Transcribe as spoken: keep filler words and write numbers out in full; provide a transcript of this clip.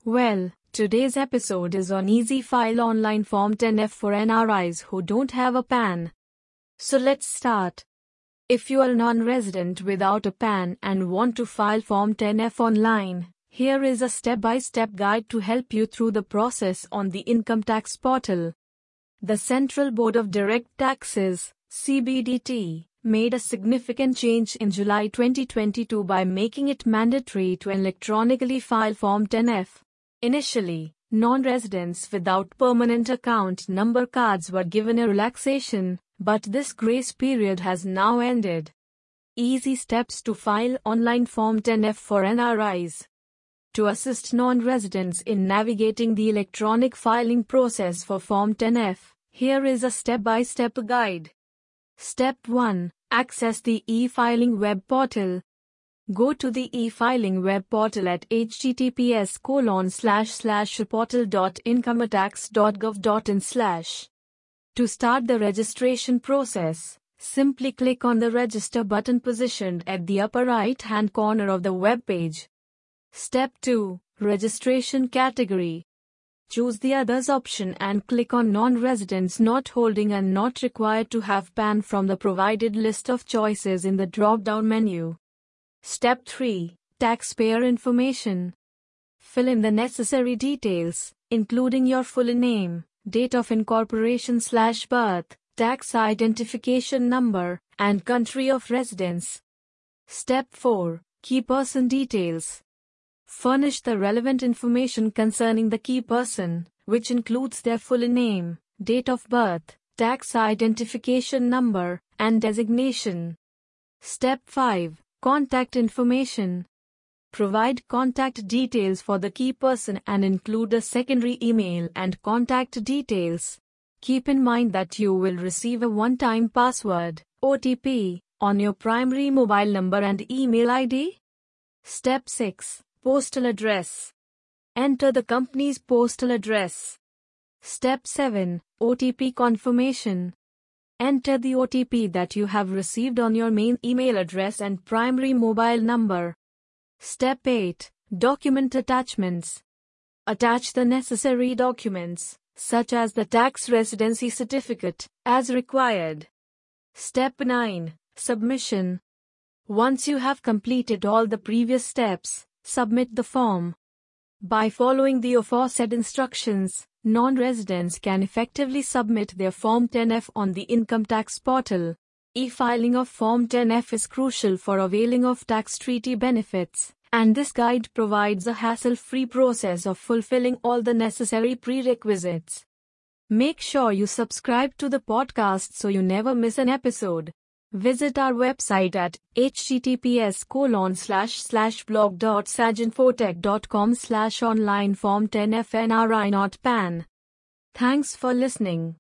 Well, today's episode is on Easy File Online Form ten F for N R Is who don't have a P A N. So let's start. If you are a non-resident without a P A N and want to file Form ten F online, here is a step-by-step guide to help you through the process on the Income Tax Portal. The Central Board of Direct Taxes, C B D T, made a significant change in July twenty twenty-two by making it mandatory to electronically file Form ten F. Initially, non-residents without permanent account number cards were given a relaxation, but this grace period has now ended. Easy steps to file online Form ten F for N R Is. To assist non-residents in navigating the electronic filing process for Form ten F, here is a step-by-step guide. Step one. Access the e-filing web portal. Go to the e-filing web portal at https colon slash slash portal dot incometax dot gov dot in slash. To start the registration process, simply click on the register button positioned at the upper right-hand corner of the web page. Step two. Registration category. Choose the Others option and click on Non-residents not holding and not required to have P A N from the provided list of choices in the drop-down menu. Step three. Taxpayer information. Fill in the necessary details, including your full name, date of incorporation slash birth, tax identification number, and country of residence. Step four. Key person details. Furnish the relevant information concerning the key person, which includes their full name, date of birth, tax identification number, and designation. Step five. Contact information. Provide contact details for the key person and include a secondary email and contact details. Keep in mind that you will receive a one-time password, O T P, on your primary mobile number and email I D. Step six. Postal address. Enter the company's postal address. Step seven. O T P confirmation. Enter the O T P that you have received on your main email address and primary mobile number. Step eight. Document attachments. Attach the necessary documents, such as the tax residency certificate, as required. Step nine. Submission. Once you have completed all the previous steps, submit the form. By following the aforesaid instructions, non-residents can effectively submit their Form ten F on the Income Tax Portal. E-filing of Form ten F is crucial for availing of tax treaty benefits, and this guide provides a hassle-free process of fulfilling all the necessary prerequisites. Make sure you subscribe to the podcast so you never miss an episode. Visit our website at https colon slash slash blog dot saginfotech dot com slash online form ten F N R I not P A N. Thanks for listening.